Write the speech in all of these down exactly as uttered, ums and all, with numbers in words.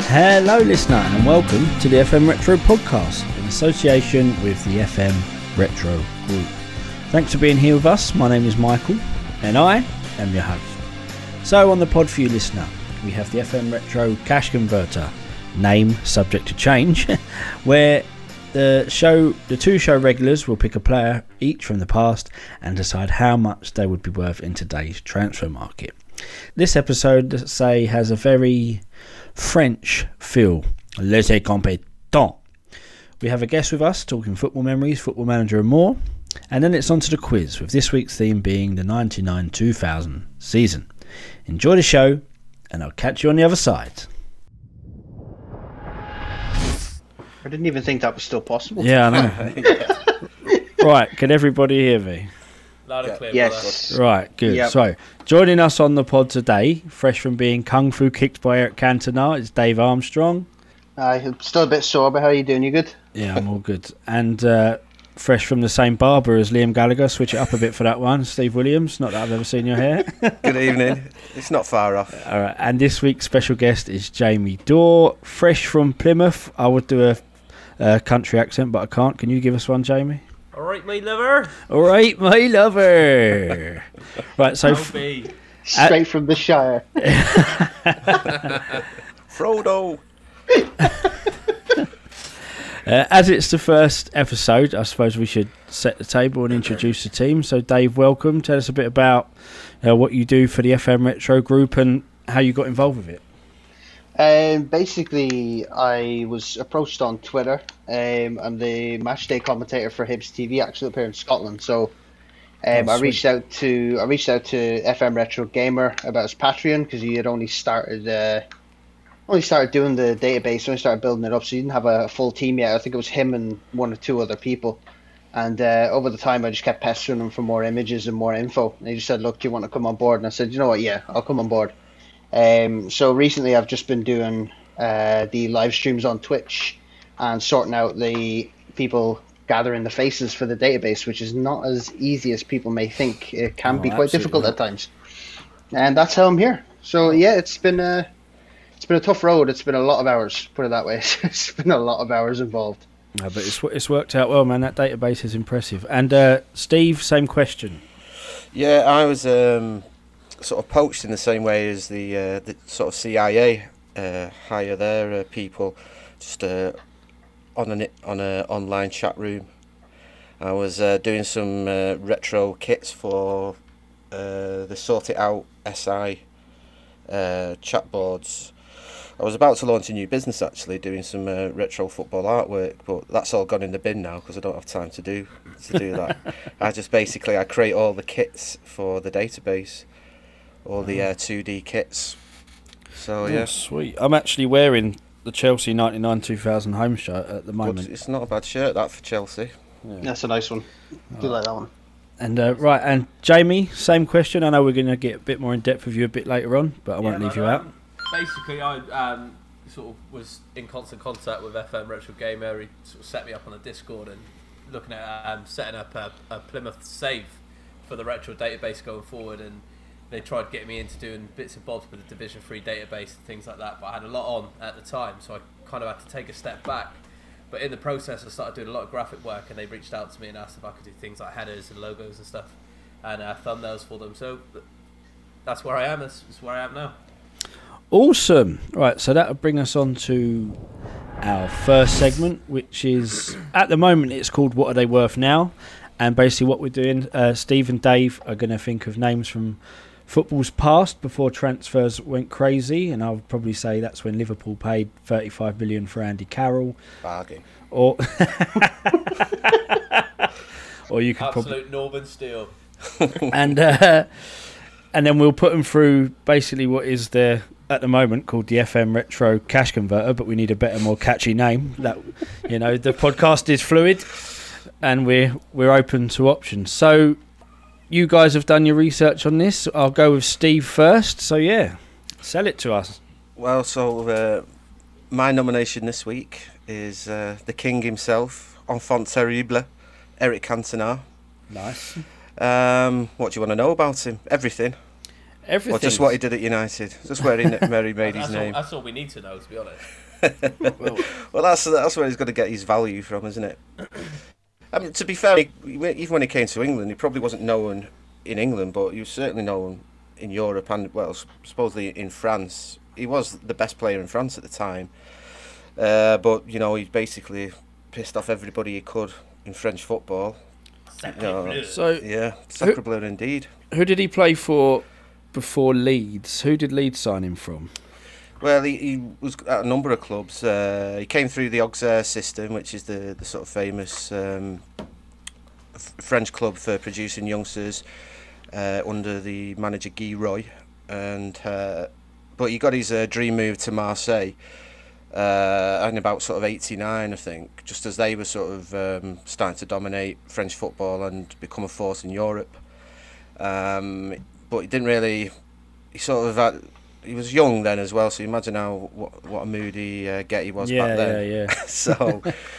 Hello listener and welcome to the F M Retro podcast in association with the F M Retro Group. Thanks for being here with us. My name is Michael and I am your host. So on the pod for you listener, we have the F M Retro Cash Converter, name subject to change, where the show, the two show regulars will pick a player each from the past and decide how much they would be worth in today's transfer market. This episode, let's say, has a very French feel. Laissez compétent. We have a guest with us talking football memories, football manager and more. And then it's on to the quiz, with this week's theme being the ninety-nine two thousand season. Enjoy the show and I'll catch you on the other side. I didn't even think that was still possible. Yeah, I know. Right, can everybody hear me? Loud and clear. Yes. Brother. Right, good. Yep. So, joining us on the pod today, fresh from being kung fu kicked by Eric Cantona, is Dave Armstrong. I'm still a bit sore, but how are you doing? You good? Yeah, I'm all good. And uh, fresh from the same barber as Liam Gallagher, switch it up a bit for that one, Steve Williams. Not that I've ever seen your hair. Good evening. It's not far off. All right, and this week's special guest is Jamie Dorr, fresh from Plymouth. I would do a, a country accent, but I can't. Can you give us one, Jamie? All right, my lover. All right, my lover. Right, so f- Straight uh, from the Shire. Frodo. uh, as it's the first episode, I suppose we should set the table and introduce the team. So, Dave, welcome. Tell us a bit about uh, what you do for the F M Retro Group and how you got involved with it. Um, basically, I was approached on Twitter. Um, I'm the matchday commentator for Hibs T V, actually up here in Scotland. So, um, Oh, I sweet. reached out to I reached out to F M Retro Gamer about his Patreon because he had only started uh, only started doing the database, only started building it up. So he didn't have a full team yet. I think it was him and one or two other people. And uh, over the time, I just kept pestering him for more images and more info. And he just said, "Look, do you want to come on board?" And I said, "You know what? Yeah, I'll come on board." Um, so recently I've just been doing uh, the live streams on Twitch and sorting out the people gathering the faces for the database, which is not as easy as people may think. It can Oh, be quite absolutely difficult not. at times. And that's how I'm here. So yeah, it's been a, it's been a tough road. It's been a lot of hours, put it that way. It's been a lot of hours involved. No, but it's it's worked out well, man. That database is impressive. And uh, Steve, same question. Yeah, I was um, sort of poached in the same way as the, uh, the sort of C I A uh, hire their uh, people, just uh, on an on a online chat room. I was uh, doing some uh, retro kits for uh, the Sort It Out S I uh, chat boards. I was about to launch a new business actually, doing some uh, retro football artwork, but that's all gone in the bin now because I don't have time to do to do that. I just basically I create all the kits for the database, all the uh, two D kits. So yeah, Oh, sweet. I'm actually wearing the Chelsea ninety-nine two thousand home shirt at the but moment. it's not a bad shirt that for Chelsea. Yeah. That's a nice one. Do like that one. And uh, right, and Jamie, same question. I know we're going to get a bit more in depth with you a bit later on, but I won't Yeah, leave no, you no. out. Basically, I um, sort of was in constant contact with F M Retro Gamer. He sort of set me up on the Discord and looking at um, setting up a, a Plymouth save for the retro database going forward. And they tried getting me into doing bits and bobs with the Division Three database and things like that. But I had a lot on at the time, so I kind of had to take a step back. But in the process, I started doing a lot of graphic work, and they reached out to me and asked if I could do things like headers and logos and stuff, and uh, thumbnails for them. So th- that's where I am. That's, that's where I am now. Awesome. Right, so that will bring us on to our first segment, which is, at the moment, it's called What Are They Worth Now? And basically what we're doing, uh, Steve and Dave are going to think of names from football's past before transfers went crazy, and I would probably say that's when Liverpool paid thirty-five million for Andy Carroll. Bargain. Or or you could probably... Absolute Northern Steel. and uh, and then we'll put them through basically what is the at the moment called the F M Retro Cash Converter, but we need a better, more catchy name. That you know, the podcast is fluid, and we're we're open to options. So you guys have done your research on this. I'll go with Steve first. So yeah, sell it to us. Well, so uh, my nomination this week is uh, the king himself, enfant terrible, Eric Cantona. Nice. Um, what do you want to know about him? Everything. Everything. Or just what he did at United. Just where he where he made his that's name. All, that's all we need to know, to be honest. well, Well, that's that's where he's got to get his value from, isn't it? I mean, to be fair, he, even when he came to England, he probably wasn't known in England, but he was certainly known in Europe and, well, supposedly in France. He was the best player in France at the time. Uh, but, you know, he basically pissed off everybody he could in French football. You know, so yeah, sacre bleu indeed. Who did he play for before Leeds? Who did Leeds sign him from? Well, he, he was at a number of clubs. Uh, he came through the Auxerre system, which is the, the sort of famous um, f- French club for producing youngsters uh, under the manager Guy Roy. And uh, but he got his uh, dream move to Marseille uh, in about sort of eighty-nine, I think, just as they were sort of um, starting to dominate French football and become a force in Europe. Um, but he didn't really. He sort of had. He was young then as well, so you imagine how what, what a moody uh, get he was yeah, back then. Yeah, yeah. So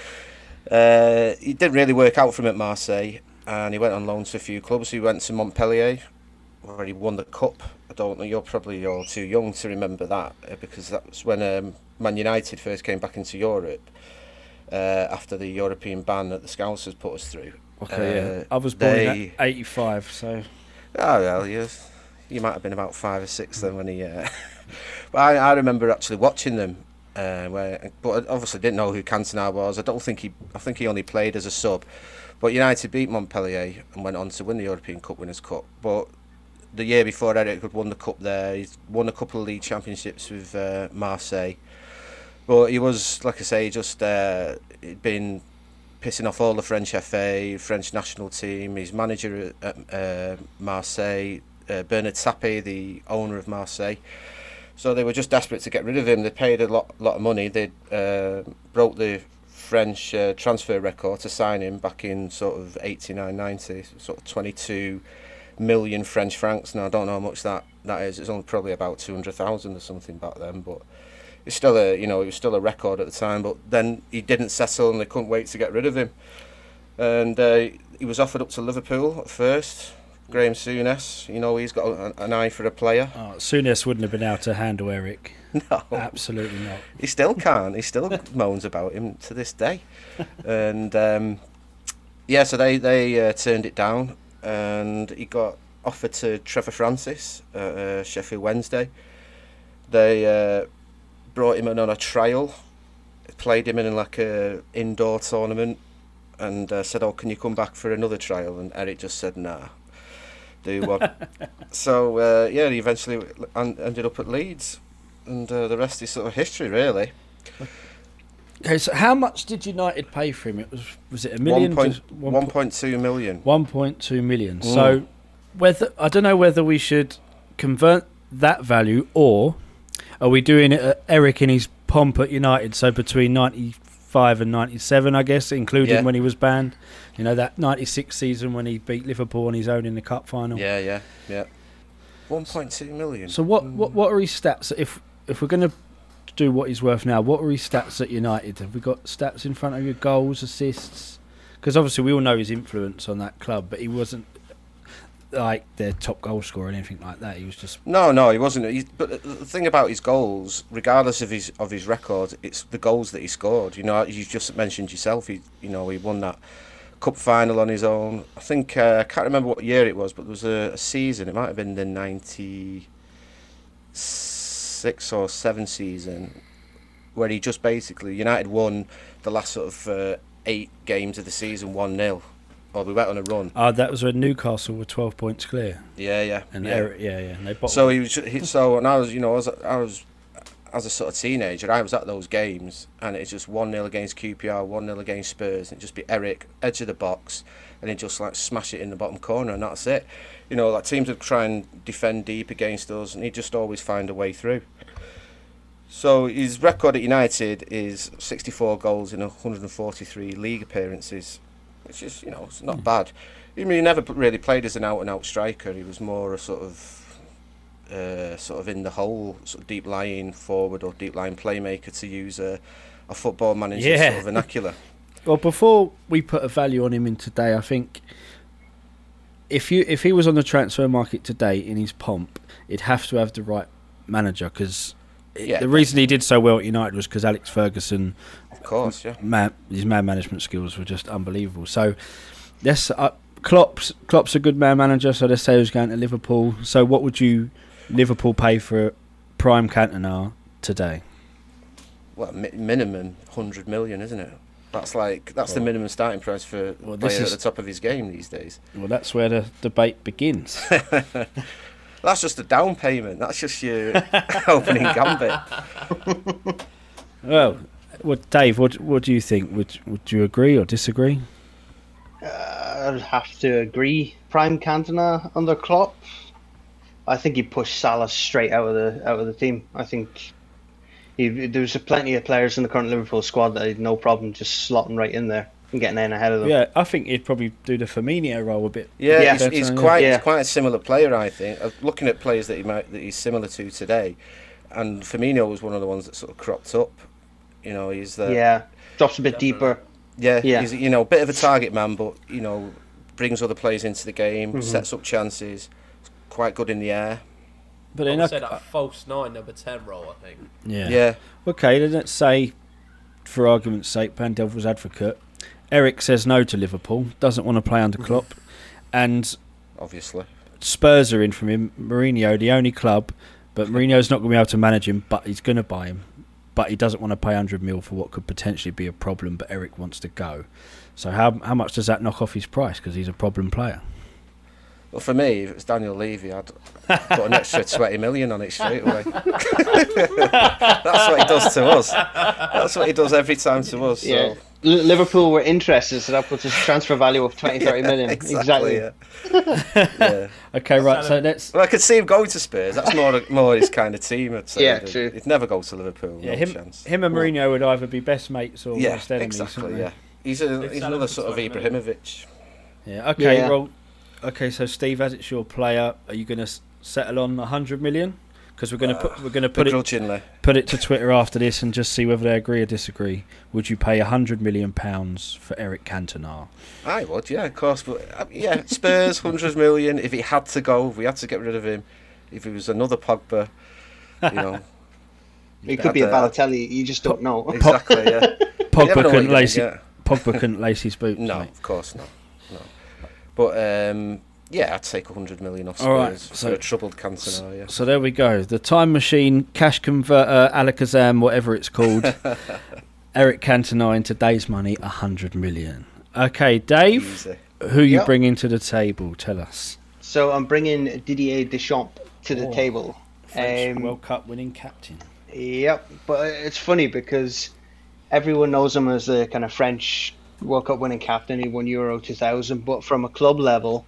uh, it didn't really work out for him at Marseille, and he went on loan to a few clubs. He went to Montpellier, where he won the cup. I don't know. You're probably all too young to remember that uh, because that was when um, Man United first came back into Europe uh, after the European ban that the Scousers put us through. Okay, uh, yeah. I was born they, in eighty-five, so. Oh well, yes. You might have been about five or six then when he. Uh, but I, I remember actually watching them, uh, where but I obviously didn't know who Cantona was. I don't think he. I think he only played as a sub. But United beat Montpellier and went on to win the European Cup Winners' Cup. But the year before, Eric had won the cup there. He's won a couple of league championships with uh, Marseille. But he was, like I say, just uh, he'd been pissing off all the French F A, French national team. His manager at uh, Marseille. Uh, Bernard Tapie, the owner of Marseille, so they were just desperate to get rid of him. They paid a lot, lot of money. They uh, broke the French uh, transfer record to sign him back in sort of eighty-nine ninety, sort of twenty-two million French francs. Now I don't know how much that, that is. It's only probably about two hundred thousand or something back then, but it's still a you know it was still a record at the time. But then he didn't settle, and they couldn't wait to get rid of him. And uh, he was offered up to Liverpool at first. Graham Souness, you know, he's got a, an eye for a player. Oh, Souness wouldn't have been able to handle Eric. No. Absolutely not. He still can't. He still moans about him to this day. And, um, yeah, so they, they uh, turned it down, and he got offered to Trevor Francis at uh, Sheffield Wednesday. They uh, brought him in on a trial, played him in like a indoor tournament, and uh, said, oh, can you come back for another trial? And Eric just said, nah. Do one. So uh, yeah, he eventually ended up at Leeds, and uh, the rest is sort of history, really. Okay, so how much did United pay for him? It was was it a million? One point, one, one point two million. One point two million. Mm. So whether I don't know whether we should convert that value, or are we doing it at Eric in his pomp at United? So between ninety-five and ninety-seven, I guess, including yeah. when he was banned. You know, that ninety-six season when he beat Liverpool on his own in the cup final. Yeah, yeah, yeah. one point two million. So what, what, what are his stats? If if we're going to do what he's worth now, what are his stats at United? Have we got stats in front of you? Goals, assists? Because obviously we all know his influence on that club, but he wasn't like their top goal scorer or anything like that. He was just... No, no, he wasn't. He, but the thing about his goals, regardless of his of his record, it's the goals that he scored. You know, you just mentioned yourself, he, you know, he won that cup final on his own. I think uh, I can't remember what year it was, but there was a, a season. It might have been the ninety-six or seven season where he just basically United won the last sort of uh, eight games of the season one nil. Or we went on a run. Oh, that was when Newcastle were twelve points clear. Yeah, yeah, and yeah, Eric, yeah, yeah. And they bottled. So he was. He, so and I was, you know, I was, I was. As a sort of teenager, I was at those games, and it's just one nil against Q P R, one nil against Spurs, and it'd just be Eric, edge of the box, and he'd just like smash it in the bottom corner, and that's it. You know, like teams would try and defend deep against us, and he'd just always find a way through. So his record at United is sixty-four goals in one hundred forty-three league appearances, which is, you know, it's not mm. bad. I mean, he never really played as an out-and-out striker. He was more a sort of Uh, sort of in the hole, sort of deep lying forward or deep lying playmaker, to use a, a football manager yeah. sort of vernacular. Well, before we put a value on him in today, I think if you if he was on the transfer market today in his pomp, he'd have to have the right manager because Yeah, the reason he did so well at United was because Alex Ferguson, of course, yeah. man, his man management skills were just unbelievable. So, yes, uh, Klopp's Klopp's a good man manager. So let's say he was going to Liverpool. So what would you Liverpool pay for prime Cantona today? Well, mi- minimum hundred million, isn't it? That's like that's well, the minimum starting price for a well, player is, at the top of his game these days. Well, that's where the debate begins. That's just a down payment. That's just your opening gambit. Well, what, Dave, what what do you think? Would would you agree or disagree? Uh, I'd have to agree. Prime Cantona under Klopp, I think he pushed Salah straight out of the out of the team. I think he, there was plenty of players in the current Liverpool squad that had no problem just slotting right in there and getting in ahead of them. Yeah, I think he'd probably do the Firmino role a bit. Yeah, yeah. he's, better, he's yeah. quite yeah. he's quite a similar player, I think. Uh, looking at players that he might that he's similar to today, and Firmino was one of the ones that sort of cropped up. You know, he's the Yeah, drops a bit Definitely. deeper. yeah, Yeah. he's you know a bit of a target man, but you know brings other players into the game, Mhm. sets up chances, quite good in the air. But I then, would I, say that false nine, number ten role, I think. yeah. Yeah, Okay, then let's say, for argument's sake, pan devil's advocate, Eric says no to Liverpool, doesn't want to play under Klopp, and obviously. Spurs are in from him. Mourinho, the only club, but Mourinho's not going to be able to manage him, but he's going to buy him. But he doesn't want to pay one hundred mil for what could potentially be a problem, but Eric wants to go. So how how much does that knock off his price? Because he's a problem player. Well, for me, if it's Daniel Levy, I'd put an extra twenty million on it straight away. That's what he does to us. That's what he does every time to us. So. Yeah. L- Liverpool were interested, so that puts a transfer value of twenty, thirty million. Exactly. Yeah. Yeah. Okay, right, so let's... Well, I could see him going to Spurs. That's more more his kind of team. I'd say. Yeah, He'd, true. he'd never go to Liverpool. Yeah, no him, chance. him and Mourinho would either be best mates or Yeah, worst enemies. exactly. wouldn't they? Yeah, he's a Big he's salary another for sort of twenty million. Ibrahimovic. Yeah. Okay. Yeah. Well. Okay. So Steve, as it's your player, are you going to s- settle on a hundred million? Because we're going to Uh, put we're going to put it Begrudgingly. put it to Twitter after this and just see whether they agree or disagree. Would you pay a hundred million pounds for Eric Cantona? I would, yeah, of course. But uh, yeah, Spurs, hundred million. If he had to go, if we had to get rid of him. If he was another Pogba, you know, It could be a Had, uh, Balotelli, you just don't know. exactly. Yeah. You never Pogba know what couldn't you're lace gonna it. Pogba couldn't lace his boots. No, mate. of course not. No. But um, yeah, I'd take hundred million off Spurs All right, for so- a troubled Cantona. Yeah. So there we go. The time machine, cash converter, Alakazam, whatever it's called. Eric Cantona in today's money, a hundred million. Okay, Dave, Easy. who you Yep. bring into the table? Tell us. So I'm bringing Didier Deschamps to the Oh. table. French Um, World Cup winning captain. Yep, but it's funny because everyone knows him as the kind of French World Cup winning captain. He won Euro two thousand, but from a club level,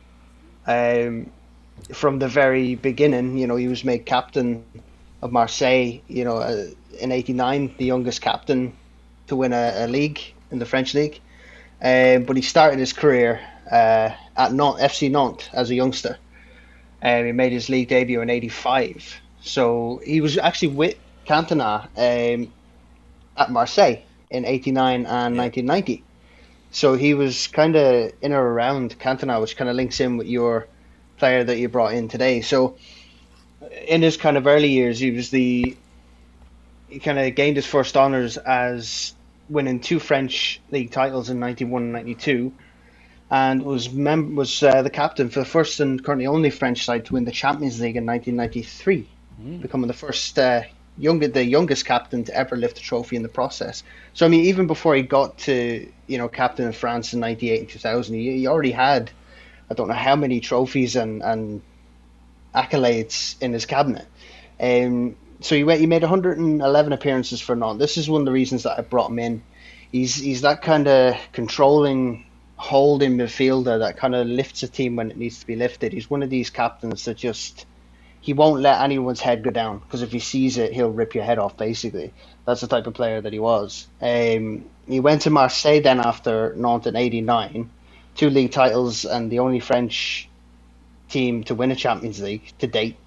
um, from the very beginning, you know, he was made captain of Marseille. You know, uh, in eighty-nine, the youngest captain to win a, a league in the French league. Um, but he started his career uh, at Nantes, F C Nantes, as a youngster. Um, he made his league debut in eighty-five. So he was actually with Cantona um, at Marseille in eighty-nine and nineteen ninety. So he was kind of in or around Cantona, which kind of links in with your player that you brought in today. So in his kind of early years, he was the he kind of gained his first honours as winning two French league titles in ninety-one and ninety-two, and was mem- was uh, the captain for the first and currently only French side to win the Champions League in nineteen ninety-three, Mm. becoming the first uh, younger the youngest captain to ever lift a trophy in the process. So I mean, even before he got to you know captain of France in ninety-eight and two thousand, he, he already had I don't know how many trophies and, and accolades in his cabinet. Um, so he went, he made one hundred eleven appearances for Nantes. This is one of the reasons that I brought him in. He's he's that kind of controlling, holding midfielder that kind of lifts a team when it needs to be lifted. He's one of these captains that just he won't let anyone's head go down, because if he sees it, he'll rip your head off. Basically, that's the type of player that he was. Um, he went to Marseille then after Nantes in eighty-nine, two league titles and the only French team to win a Champions League to date.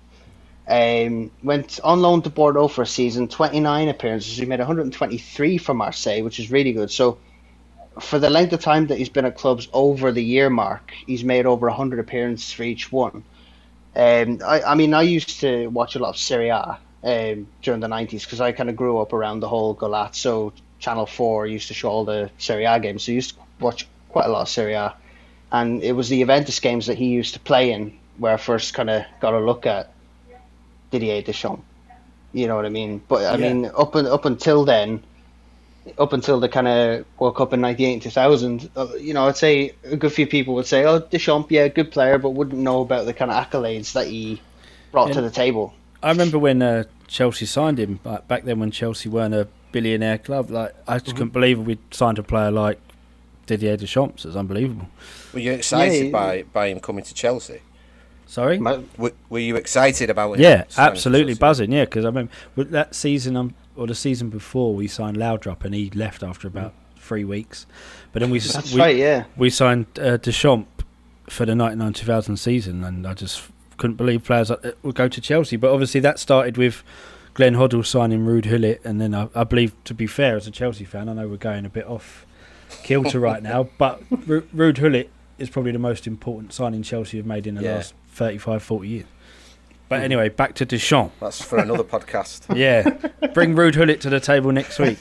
Um, went on loan to Bordeaux for a season, twenty-nine appearances. He made one hundred twenty-three for Marseille, which is really good. So for the length of time that he's been at clubs over the year mark, he's made over one hundred appearances for each one. Um, I, I mean, I used to watch a lot of Serie A um, during the nineties because I kind of grew up around the whole Golazzo. Channel four used to show all the Serie A games, so I used to watch quite a lot of Serie A. And it was the Juventus games that he used to play in where I first kind of got a look at Didier Deschamps. You know what I mean? But I Yeah. mean, up and up until then, up until the kind of World Cup in ninety-eight and two thousand, uh, you know, I'd say a good few people would say, "Oh, Deschamps, yeah, good player," but wouldn't know about the kind of accolades that he brought Yeah. to the table. I remember when uh, Chelsea signed him, like, back then when Chelsea weren't a billionaire club. Like, I just couldn't believe we'd signed a player like Didier Deschamps. It's unbelievable. Were you excited Yeah, by, by him coming to Chelsea? Sorry? My- Were, were you excited about him? Yeah, signing to absolutely Chelsea? buzzing. Yeah, because I remember with that season, um, or the season before, we signed Laudrup and he left after about three weeks. But then we s- That's we, right, yeah. we signed uh, Deschamps for the ninety-nine two thousand season, and I just couldn't believe players like that would go to Chelsea. But obviously, that started with Glenn Hoddle signing Ruud Gullit, and then I, I believe, to be fair, as a Chelsea fan, I know we're going a bit off kilter right now, but Ru- Ruud Gullit is probably the most important signing Chelsea have made in the Yeah. last thirty-five, forty years. But anyway, back to Deschamps. That's for another podcast. Yeah, bring Ruud Gullit to the table next week.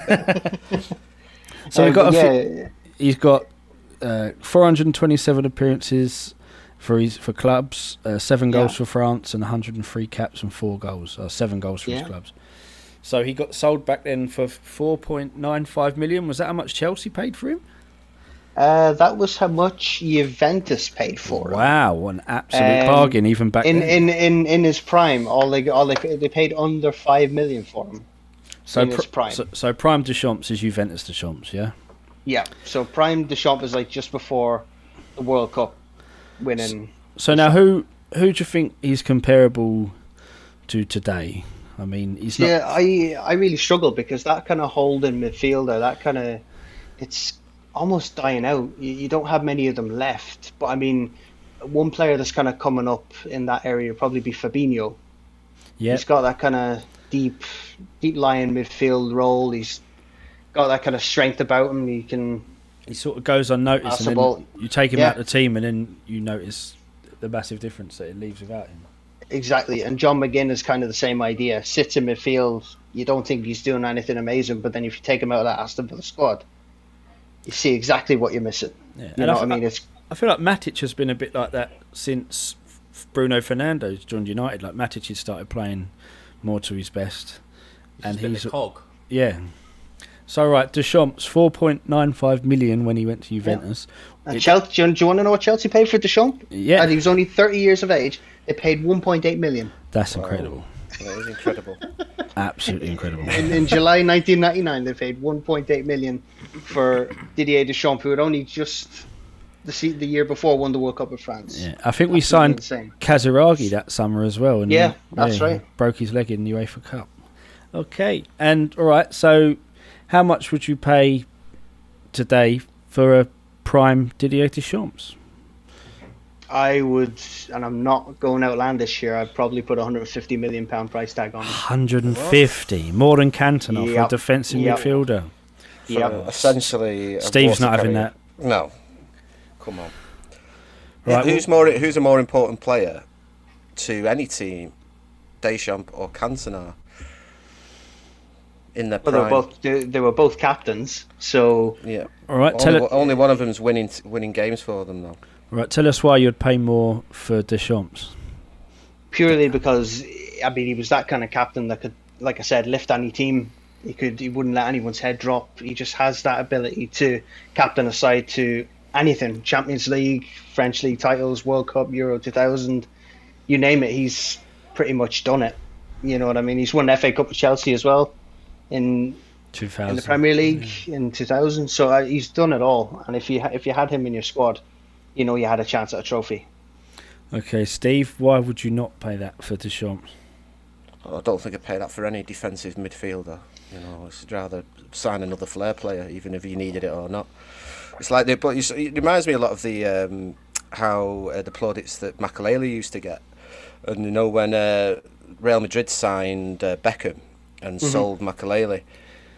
So we've Um, got a yeah, few, he's got uh, four hundred twenty-seven appearances for his for clubs, uh, seven goals Yeah. for France, and one hundred three caps and four goals, uh, seven goals for Yeah. his clubs. So he got sold back then for four point nine five million. Was that how much Chelsea paid for him? Uh, that was how much Juventus paid for him. Wow, an absolute Um, bargain even back In, then. in, in, in his prime, all they all they they paid under five million for him. so, in his pr- prime. so so prime Deschamps is Juventus Deschamps, yeah. Yeah, so prime Deschamps is like just before the World Cup winning. So now, who who do you think he's comparable to today? I mean, he's not. Yeah, I I really struggle because that kind of holding midfielder, that kind of, it's almost dying out. You, you don't have many of them left. But I mean, one player that's kind of coming up in that area would probably be Fabinho. Yeah, He's got that kind of deep, deep lying midfield role. He's got that kind of strength about him. He can. he sort of goes unnoticed, That's and the then ball. you take him Yeah. out of the team, and then you notice the massive difference that it leaves without him. Exactly, and John McGinn is kind of the same idea. Sits in midfield. You don't think he's doing anything amazing, but then if you take him out of that Aston Villa squad, you see exactly what you're missing. Yeah, You and know I, what I f- mean? It's I feel like Matic has been a bit like that since F- Bruno Fernandes joined United. Like Matic had started playing more to his best, and He's been he's a cog. yeah. So right, Deschamps four point nine five million when he went to Juventus. and It- Chelsea. Do you, do you want to know what Chelsea paid for Deschamps? Yeah, And he was only thirty years of age. They paid one point eight million that's Wow. incredible. That is incredible. Absolutely incredible. in, in July nineteen ninety-nine. They paid one point eight million for Didier Deschamps, who had only just the se- the year before won the World Cup with France. Yeah, I think we Absolutely signed insane. Kaziragi that summer as well. And Yeah, he- that's he right. Broke his leg in the UEFA Cup. Okay, and all right. So, how much would you pay today for a prime Didier Deschamps? I would, and I'm not going outlandish here. I'd probably put a one hundred fifty million pound price tag on one him. hundred fifty, more than Cantona for a Yep. defensive Yep. midfielder. For Yep. essentially, a Steve's not water having carrier. that. No. Come on. Right, who's more? Who's a more important player to any team, Deschamps or Cantona? In their Well, they were prime. both they, they were both captains, so Yeah. All right, tell Only, it, only one of them's winning winning games for them though. right, tell us why you'd pay more for Deschamps. purely because I mean he was that kind of captain that could, like I said, lift any team. He could he wouldn't let anyone's head drop. He just has that ability to captain a side to anything: Champions League, French league titles, World Cup, Euro two thousand, you name it. He's pretty much done it. You know what I mean? He's won the F A Cup with Chelsea as well in Two in thousand the Premier League in two thousand. So uh, he's done it all. And if you ha- if you had him in your squad, you know you had a chance at a trophy. Okay, Steve, why would you not pay that for Deschamps? I don't think I'd pay that for any defensive midfielder. You know, I'd rather sign another flair player, even if you needed it or not. It's like, the, but it's, it reminds me a lot of the um, how uh, the plaudits that Makelele used to get. And you know when uh, Real Madrid signed uh, Beckham and Mhm. sold Makelele,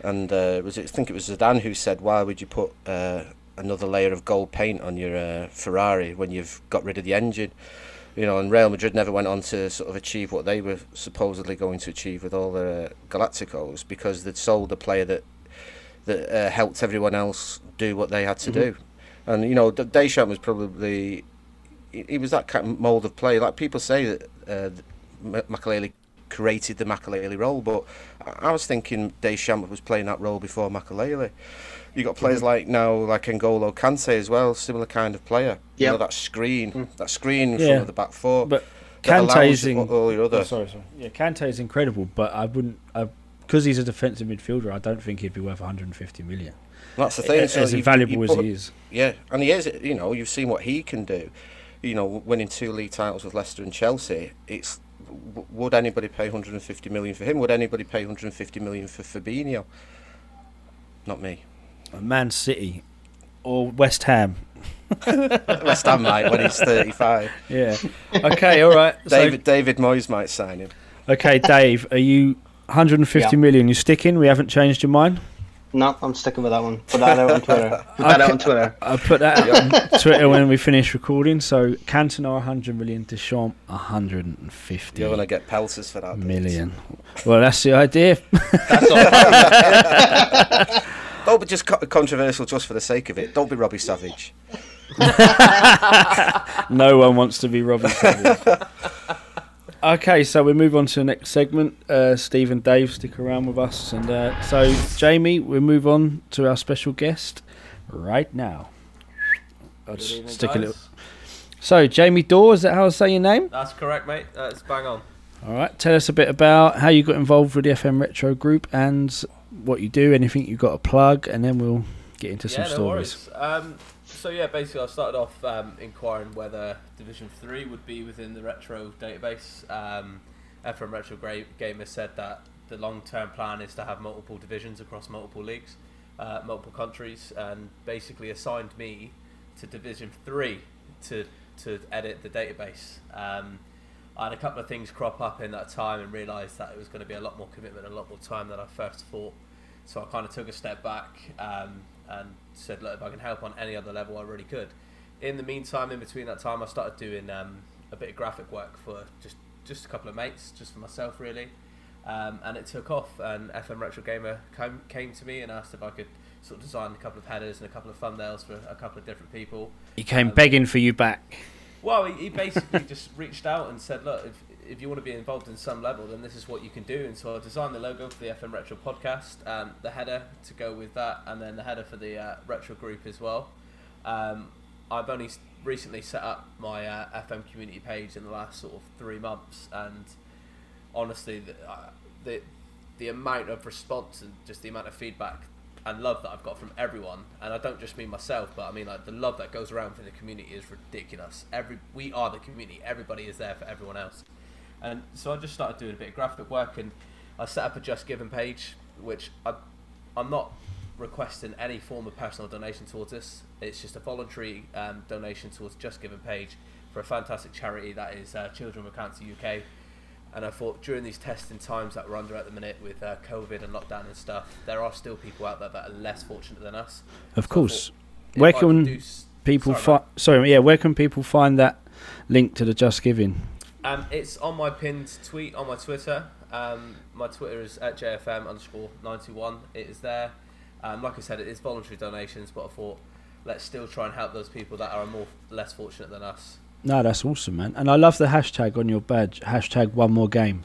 And uh, was it, I think it was Zidane who said, why would you put uh, another layer of gold paint on your uh, Ferrari when you've got rid of the engine? You know, and Real Madrid never went on to sort of achieve what they were supposedly going to achieve with all their uh, Galacticos, because they'd sold a player that that uh, helped everyone else do what they had to mm-hmm. do. And, you know, Deschamps was probably... He, he was that kind of mould of play. Like, people say that uh, Makelele created the Makelele role, but I was thinking Deschamps was playing that role before Makelele. You got players mm-hmm. like now, like N'Golo Kante as well, similar kind of player. Yep. You know, that screen, mm. that screen in yeah. front of the back four. But Kante's in, all your other. Oh, sorry, sorry. Yeah, Kante's incredible, but I wouldn't, because he's a defensive midfielder, I don't think he'd be worth one hundred fifty million. That's the thing. As, so as invaluable put, as he is. Yeah, and he is. You know, you've seen what he can do. You know, winning two league titles with Leicester and Chelsea. It's w- would anybody pay one hundred fifty million for him? Would anybody pay one hundred fifty million for Fabinho? Not me. Man City or West Ham. West Ham might when he's thirty-five. Yeah. Okay. All right. David so, David Moyes might sign him. Okay, Dave, are you one hundred fifty yeah. million? You sticking? We haven't changed your mind. No, I'm sticking with that one. Put that out on Twitter. Put that out on Twitter. I'll put that out on Twitter when we finish recording. So Cantona one hundred million, Deschamps one hundred fifty. You're gonna get pelters for that. Million. Well, that's the idea. That's all. Don't be just co- controversial just for the sake of it. Don't be Robbie Savage. No one wants to be Robbie Savage. Okay, so we move on to the next segment. Uh, Steve and Dave stick around with us. And uh, so, Jamie, we move on to our special guest right now. I'll just evening, stick guys. a little. So, Jamie Dorr, is that how I say your name? That's correct, mate. That's bang on. All right, tell us a bit about how you got involved with the F M Retro Group and what you do, anything you've got to plug, and then we'll get into some yeah, no stories. Um, so yeah, basically I started off um, inquiring whether Division three would be within the Retro database. Um, F M Retro Gamer said that the long-term plan is to have multiple divisions across multiple leagues, uh, multiple countries, and basically assigned me to Division three to, to edit the database. Um, I had a couple of things crop up in that time and realised that it was going to be a lot more commitment and a lot more time than I first thought. So I kind of took a step back um, and said, look, if I can help on any other level, I really could. In the meantime, in between that time, I started doing um, a bit of graphic work for just, just a couple of mates, just for myself, really. Um, and it took off, and F M Retro Gamer came, came to me and asked if I could sort of design a couple of headers and a couple of thumbnails for a couple of different people. He came um, begging for you back. Well, he, he basically just reached out and said, look, if if you want to be involved in some level, then this is what you can do. And so I designed the logo for the F M Retro podcast, um, the header to go with that, and then the header for the uh, Retro group as well. Um, I've only recently set up my uh, F M community page in the last sort of three months, and honestly, the, uh, the the amount of response and just the amount of feedback and love that I've got from everyone, and I don't just mean myself, but I mean like the love that goes around for the community is ridiculous. Every we are the community. Everybody is there for everyone else. And so I just started doing a bit of graphic work, and I set up a Just Giving page, which I, I'm not requesting any form of personal donation towards this. It's just a voluntary um, donation towards Just Giving page for a fantastic charity that is uh, Children with Cancer U K. And I thought during these testing times that we're under at the minute with uh, COVID and lockdown and stuff, there are still people out there that are less fortunate than us. Of so course. Where can do s- people find? Sorry, yeah. Where can people find that link to the Just Giving? Um, it's on my pinned tweet on my Twitter. Um, my Twitter is at J F M underscore ninety-one. It is there. Um, like I said, it is voluntary donations, but I thought let's still try and help those people that are more less fortunate than us. No, that's awesome, man. And I love the hashtag on your badge. Hashtag one more game.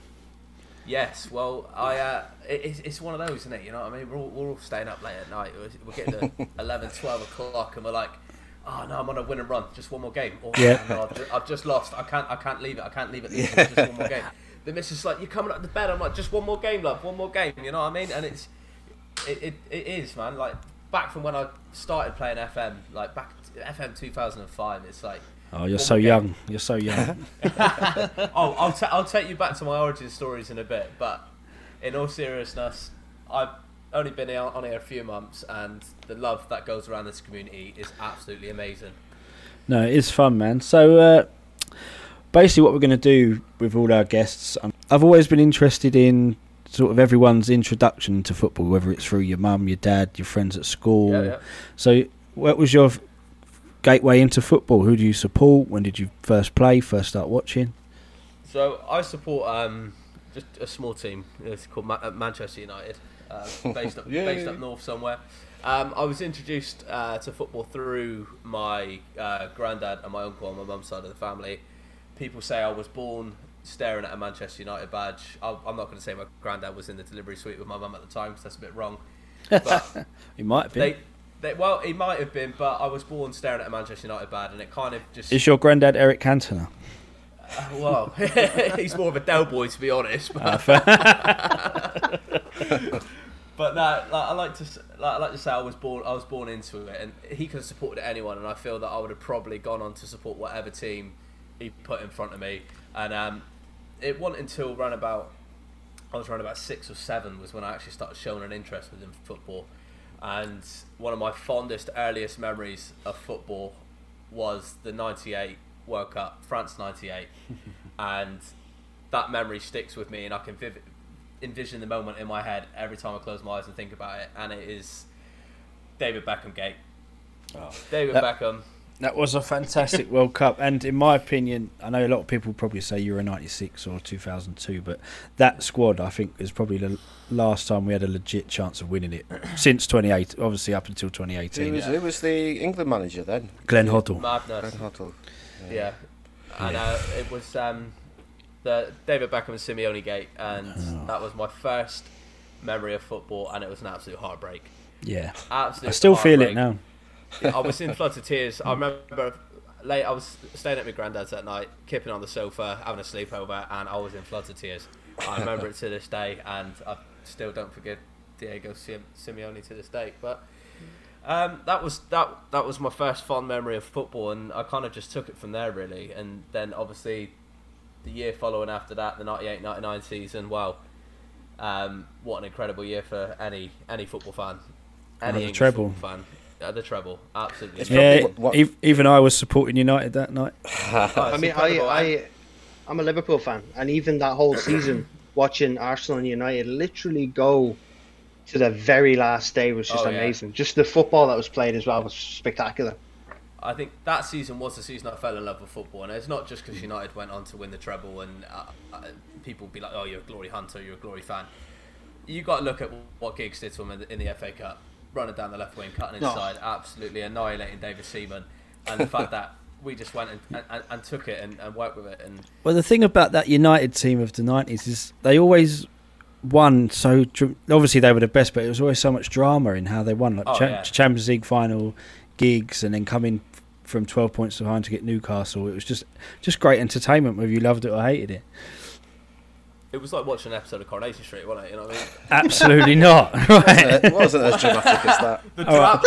Yes, well, I uh, it, it's one of those, isn't it? You know what I mean? We're all, we're all staying up late at night. We're, we're getting to eleven, twelve o'clock, and we're like, oh no, I'm on a win and run. Just one more game. Or, yeah. No, I've, just, I've just lost. I can't. I can't leave it. I can't leave it. Yeah. Just one more game. The missus is like, you're coming up to bed. I'm like, just one more game, love. One more game. You know what I mean? And it's it, it, it is, man. Like back from when I started playing F M, like back to F M two thousand five. It's like. Oh, you're so young. You're so young. oh, I'll ta- I'll take you back to my origin stories in a bit. But in all seriousness, I've only been here, on here a few months, and the love that goes around this community is absolutely amazing. No, it is fun, man. So uh, basically what we're going to do with all our guests, um, I've always been interested in sort of everyone's introduction to football, whether it's through your mum, your dad, your friends at school. Yeah, yeah. So what was your f- gateway into football? Who do you support? When did you first play, first start watching? So I support um, just a small team. It's called Ma- Manchester United, uh, based up based up north somewhere. Um, I was introduced uh, to football through my uh, granddad and my uncle on my mum's side of the family. People say I was born staring at a Manchester United badge. I, I'm not going to say my granddad was in the delivery suite with my mum at the time because that's a bit wrong. But He might have been. they, they, well, he might have been, but I was born staring at a Manchester United badge, and it kind of just. Is your granddad Eric Cantona? Uh, well, he's more of a Del boy, to be honest. But, but no, like, I like to like, I like to say I was born I was born into it, and he could have supported anyone, and I feel that I would have probably gone on to support whatever team he put in front of me. And um, it wasn't until around about I was around about six or seven was when I actually started showing an interest within football. And one of my fondest, earliest memories of football was the ninety-eight World Cup, France ninety-eight, and that memory sticks with me, and I can vivid, envision the moment in my head every time I close my eyes and think about it, and it is David Beckham gate. Oh, David that, Beckham. That was a fantastic World Cup, and in my opinion, I know a lot of people probably say Euro ninety-six or two thousand two, but that squad, I think, is probably the last time we had a legit chance of winning it since twenty-eight, obviously up until twenty eighteen. Who was, yeah. who was the England manager then? Glenn Hoddle. Madness. Glenn Hoddle. Yeah, yeah. and uh, it was um, the David Beckham and Simeone gate, and Oh. that was my first memory of football, and it was an absolute heartbreak. Yeah, Absolute I still feel heartbreak. it now. I was in floods of tears. I remember late. I was staying at my granddad's that night, kipping on the sofa, having a sleepover, and I was in floods of tears. I remember it to this day, and I still don't forgive Diego Sim- Simeone to this day. But um, that was that. That was my first fond memory of football, and I kind of just took it from there, really. And then obviously, the year following after that, the ninety-eight ninety-nine season. Wow, um, what an incredible year for any any football fan, any Oh, the English treble. football fan. Uh, the treble, absolutely. It's Yeah, probably what- ev- even I was supporting United that night. Oh, I it's mean, I, incredible. I, I'm a Liverpool fan, and even that whole season, watching Arsenal and United literally go to the very last day was just Oh, yeah. amazing. Just the football that was played as well was spectacular. I think that season was the season I fell in love with football, and it's not just because United went on to win the treble, and uh, uh, people be like, "Oh, you're a glory hunter, you're a glory fan." You got to look at what Giggs did to him in the, in the F A Cup, running down the left wing, cutting Oh. inside, absolutely annihilating David Seaman, and the fact that we just went and, and, and took it and, and worked with it. And Well, the thing about that United team of the nineties is they always won so... dr- Obviously, they were the best, but it was always so much drama in how they won. Like Oh, cha- yeah. Champions League final, Gigs, and then coming from twelve points behind to get Newcastle. It was just just great entertainment, whether you loved it or hated it. it was like watching an episode of Coronation Street, wasn't it? You know what I mean? Absolutely not. Right. Wasn't, it wasn't as dramatic as that. The, dra-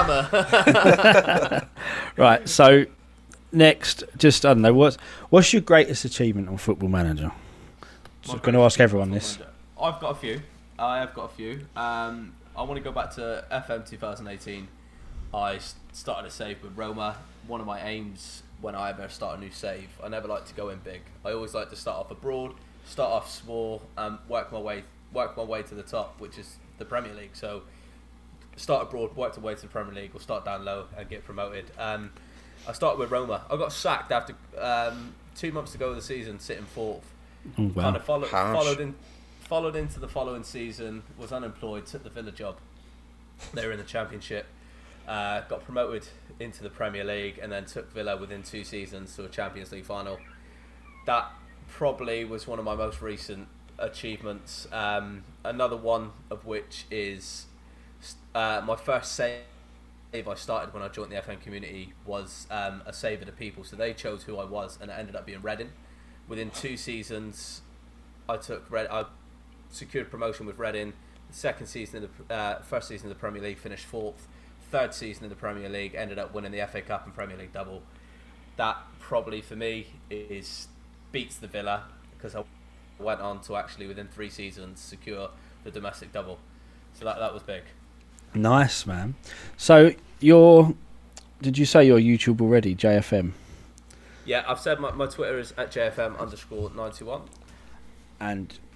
the drama. Right, so next, just, I don't know, what's, what's your greatest achievement on Football Manager? So I'm going to ask everyone this. I've got a few. I have got a few. Um, I want to go back to F M twenty eighteen. I s- started a save with Roma. One of my aims when I ever start a new save, I never like to go in big. I always like to start off abroad, start off small, and work my way work my way to the top, which is the Premier League. So start abroad, work my way to the Premier League, or start down low and get promoted. Um, I started with Roma. I got sacked after um, two months to go of the season, sitting fourth. Oh, wow. Kind of followed, Harsh. followed in, followed into the following season. Was unemployed. Took the Villa job. They were in the Championship. Uh, got promoted into the Premier League, and then took Villa within two seasons to a Champions League final. That probably was one of my most recent achievements. Um, another one of which is uh, my first save I started when I joined the F M community was um, a save of the people. So they chose who I was, and it ended up being Reading. Within two seasons, I took Red. I secured promotion with Reading. The second season, in the uh, first season of the Premier League, finished fourth. Third season in the Premier League, ended up winning the F A Cup and Premier League double. That probably for me is beats the Villa, because I went on to actually within three seasons secure the domestic double. So that that was big. Nice, man. So, your... Did you say your YouTube already, J F M? Yeah, I've said my, my Twitter is at J F M underscore ninety-one. And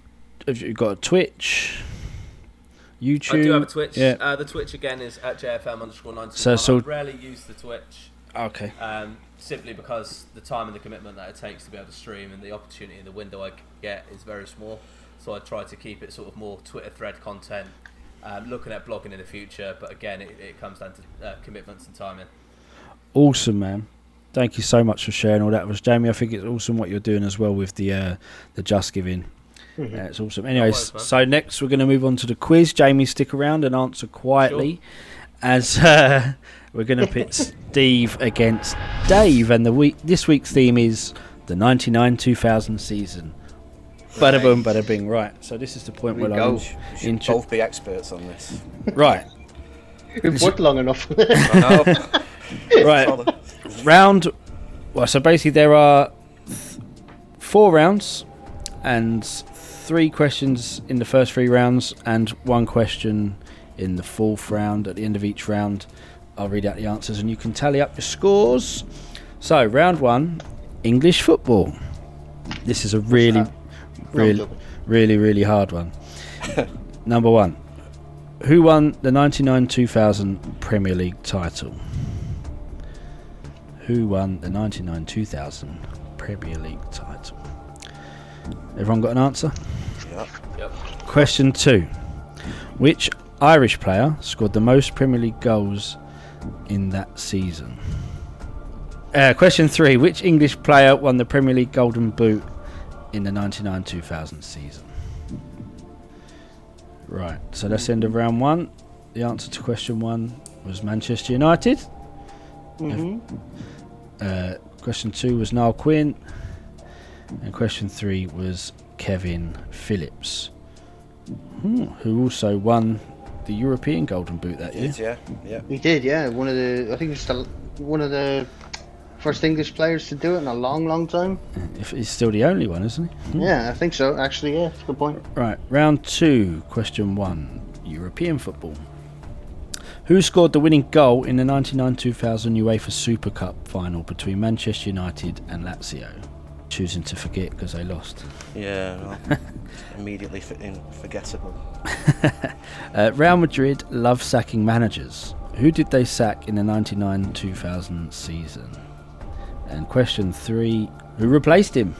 have you got a Twitch? YouTube? I do have a Twitch. Yeah. Uh, the Twitch again is at J F M underscore ninety-one. So- so- I rarely use the Twitch. Okay. Um, simply because the time and the commitment that it takes to be able to stream and the opportunity and the window I get is very small. So I try to keep it sort of more Twitter thread content, um, looking at blogging in the future. But again, it, it comes down to uh, commitments and timing. Awesome, man. Thank you so much for sharing all that with us, Jamie. I think it's awesome what you're doing as well with the uh, the Just Giving. Mm-hmm. Yeah, it's awesome. Anyways, worries, so next we're going to move on to the quiz. Jamie, stick around and answer quietly, Sure. as uh, we're going to pit Steve against Dave. And the week this week's theme is the ninety-nine two thousand season. Bada boom, bada bing. Right. So this is the point Here we where I'll go. int- We should intro- both be experts on this. right. We've worked long enough. I know. Right. Round. Well, so basically there are th- four rounds and three questions in the first three rounds and one question in the fourth round. At the end of each round, I'll read out the answers and you can tally up your scores. So, round one, English football. This is a really, that? really, joking. really, really hard one. Number one, who won the ninety-nine two thousand Premier League title? Who won the ninety-nine two thousand Premier League title? Everyone got an answer? Yeah. Yep. Question two. Which Irish player scored the most Premier League goals in that season? Uh, question three. Which English player won the Premier League Golden Boot in the ninety-nine two thousand season? Right, so that's the end of round one. The answer to question one was Manchester United. Mm-hmm. Uh, question two was Niall Quinn. And question three was Kevin Phillips, hmm, who also won the European Golden Boot that year. Yeah, yeah. He did, yeah. One of the, I think it's the, one of the first English players to do it in a long, long time. If he's still the only one, isn't he? Hmm. Yeah, I think so. Actually, yeah, that's a good point. Right, round two, question one, European football. Who scored the winning goal in the ninety-nine two thousand UEFA Super Cup final between Manchester United and Lazio? Choosing to forget because they lost. Yeah, well, immediately f- in forgettable. Uh, Real Madrid love sacking managers. Who did they sack in the ninety-nine two thousand season? And question three, who replaced him?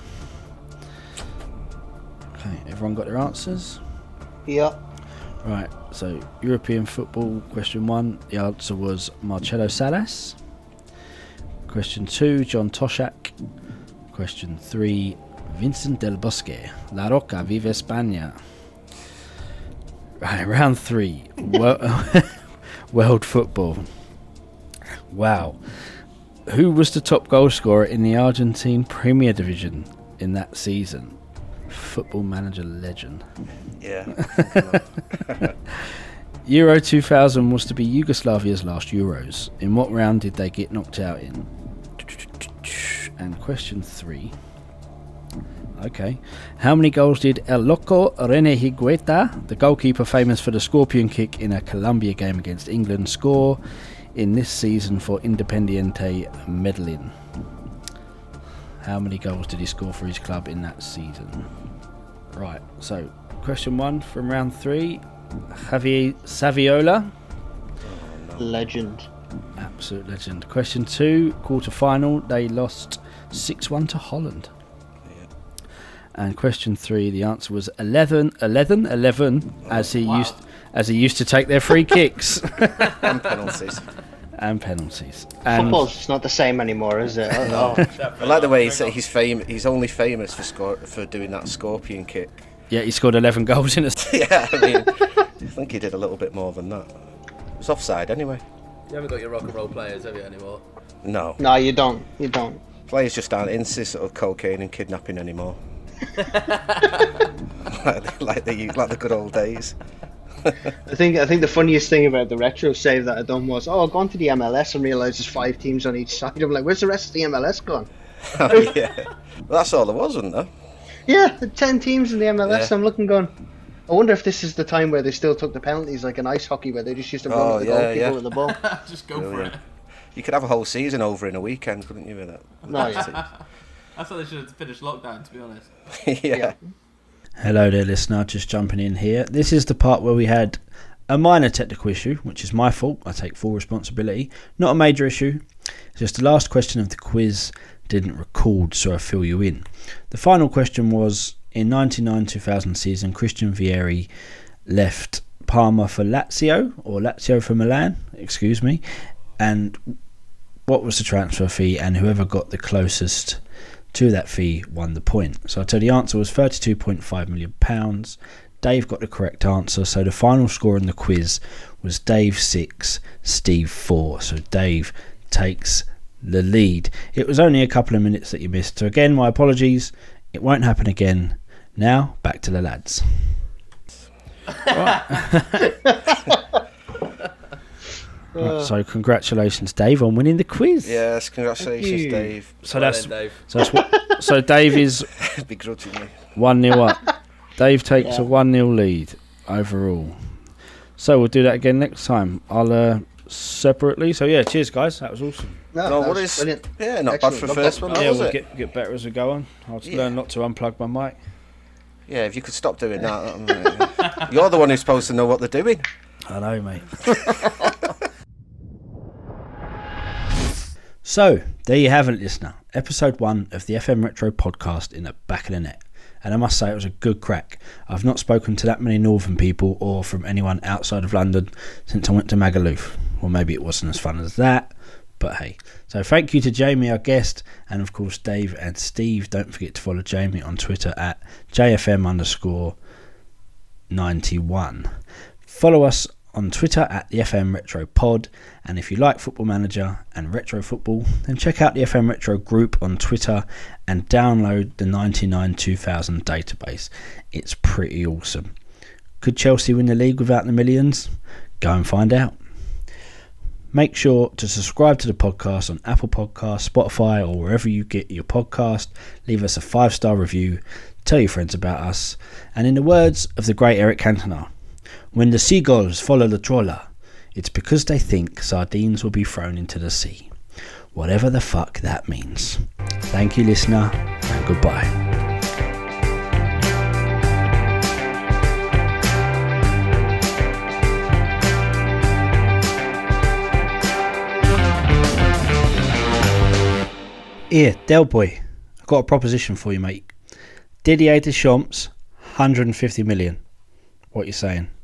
Okay, everyone got their answers? Yeah. Right, so European football, question one, the answer was Marcelo Salas. Question two, John Toshak. Question three, Vincent Del Bosque. La Roca, vive España. Right, round three, Wo- world football. Wow. Who was the top goal scorer in the Argentine Premier Division in that season? Football Manager legend. Yeah. Euro two thousand was to be Yugoslavia's last Euros. In what round did they get knocked out in? And question three. Okay. How many goals did El Loco René Higuita, the goalkeeper famous for the scorpion kick in a Colombia game against England, score in this season for Independiente Medellin? How many goals did he score for his club in that season? Right, so question one from round three. Javier Saviola. Legend. Absolute legend. Question two, quarter final. They lost six one to Holland. Yeah. And question three, the answer was eleven, eleven, eleven, as he wow. used as he used to take their free kicks And penalties. and penalties. And Football's just not the same anymore, is it? Oh, no. I like the way he said he's fam- He's only famous for score- for doing that scorpion kick. yeah, he scored eleven goals in a. Yeah, I mean, I think he did a little bit more than that. It was offside anyway. You haven't got your rock and roll players, have you, anymore? No, No, you don't. You don't. players just aren't into sort of cocaine and kidnapping anymore. like, like the like the good old days. I think I think the funniest thing about the retro save that I done was, oh, I've gone to the M L S and realised there's five teams on each side. I'm like, where's the rest of the M L S gone? Oh, yeah, well, that's all there was, wasn't there? Yeah, the ten teams in the M L S. Yeah. I'm looking, going, I wonder if this is the time where they still took the penalties, like in ice hockey, where they just used to run Oh, at the yeah, goalkeeper yeah. with the ball. Just go for Brilliant. it. You could have a whole season over in a weekend, couldn't you? With that? No, yeah. That's how they should have finished lockdown, to be honest. yeah. Yeah. Hello there, listener. Just jumping in here. This is the part where we had a minor technical issue, which is my fault. I take full responsibility. Not a major issue. It's just the last question of the quiz didn't record, so I fill you in. The final question was, in ninety-nine two thousand season, Christian Vieri left Parma for Lazio, or Lazio for Milan, excuse me, and what was the transfer fee, and whoever got the closest to that fee won the point. So I tell you the answer was thirty-two point five million pounds. Dave got the correct answer, so the final score in the quiz was Dave six, Steve four. So Dave takes the lead. It was only a couple of minutes that you missed, so again, my apologies. It won't happen again. Now, back to the lads. Right. Right, so congratulations, Dave, on winning the quiz. Yes, congratulations, Dave. So Well that's then, Dave. so that's what, so Dave is Begrudgingly. one nil up. Dave takes Yeah. a one nil lead overall. So we'll do that again next time. I'll uh, separately. So yeah, cheers guys. That was awesome. No, No, that what was is? brilliant. Yeah, not Excellent. bad for the Loved first it. one, Oh, yeah, was we'll it? get get better as we go on. I'll Yeah. learn not to unplug my mic. Yeah, if you could stop doing that. that You're the one who's supposed to know what they're doing. I know, mate. So, there you have it, listener. Episode one of the F M Retro podcast in the back of the net. And I must say, it was a good crack. I've not spoken to that many northern people or from anyone outside of London since I went to Magaluf. Well, maybe it wasn't as fun as that, but hey. So thank you to Jamie, our guest, and of course Dave and Steve. Don't forget to follow Jamie on Twitter at J F M underscore ninety-one. Follow us on Twitter at the F M Retro Pod, and if you like Football Manager and retro football, then check out the F M Retro group on Twitter and download the ninety-nine two thousand database. It's pretty awesome. Could Chelsea win the league without the millions? Go and find out. Make sure to subscribe to the podcast on Apple Podcasts, Spotify, or wherever you get your podcast. Leave us a five-star review. Tell your friends about us. And in the words of the great Eric Cantona, when the seagulls follow the trawler, it's because they think sardines will be thrown into the sea. Whatever the fuck that means. Thank you, listener, and goodbye. Here, Del Boy, I've got a proposition for you, mate. Didier Deschamps, one hundred fifty million. What you saying?